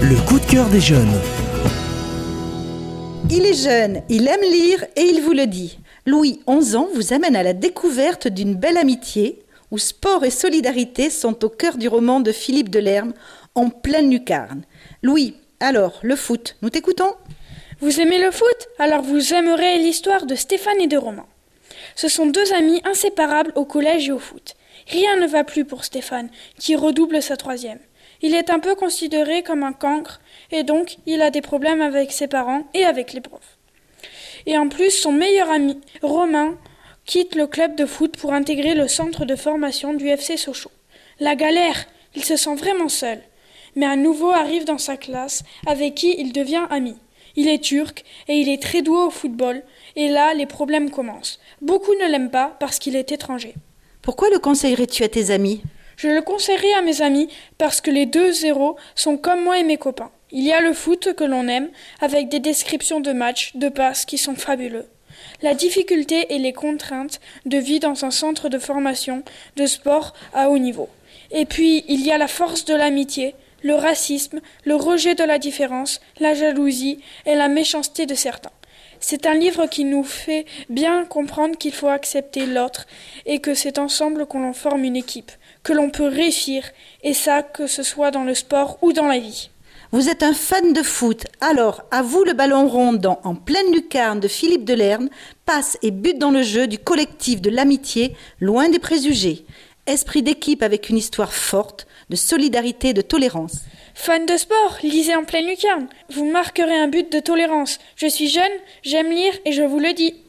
Le coup de cœur des jeunes. Il est jeune, il aime lire et il vous le dit. Louis, 11 ans, vous amène à la découverte d'une belle amitié où sport et solidarité sont au cœur du roman de Philippe Delerme, En pleine lucarne. Louis, alors, le foot, nous t'écoutons. Vous aimez le foot? Alors vous aimerez l'histoire de Stéphane et de Romain. Ce sont deux amis inséparables au collège et au foot. Rien ne va plus pour Stéphane, qui redouble sa troisième. Il est un peu considéré comme un cancre, et donc il a des problèmes avec ses parents et avec les profs. Et en plus, son meilleur ami, Romain, quitte le club de foot pour intégrer le centre de formation du FC Sochaux. La galère, il se sent vraiment seul. Mais un nouveau arrive dans sa classe, avec qui il devient ami. Il est turc et il est très doué au football, et là, les problèmes commencent. Beaucoup ne l'aiment pas parce qu'il est étranger. Pourquoi le conseillerais-tu à tes amis ? Je le conseillerais à mes amis parce que les deux héros sont comme moi et mes copains. Il y a le foot que l'on aime, avec des descriptions de matchs, de passes qui sont fabuleux. La difficulté et les contraintes de vie dans un centre de formation de sport à haut niveau. Et puis, il y a la force de l'amitié, le racisme, le rejet de la différence, la jalousie et la méchanceté de certains. C'est un livre qui nous fait bien comprendre qu'il faut accepter l'autre et que c'est ensemble qu'on forme une équipe, que l'on peut réussir, et ça, que ce soit dans le sport ou dans la vie. Vous êtes un fan de foot, alors à vous le ballon rond dans En pleine lucarne de Philippe Delerme, passe et bute dans le jeu du collectif de l'amitié, loin des préjugés. Esprit d'équipe avec une histoire forte, de solidarité et de tolérance. Fan de sport, lisez En pleine lucarne. Vous marquerez un but de tolérance. Je suis jeune, j'aime lire et je vous le dis.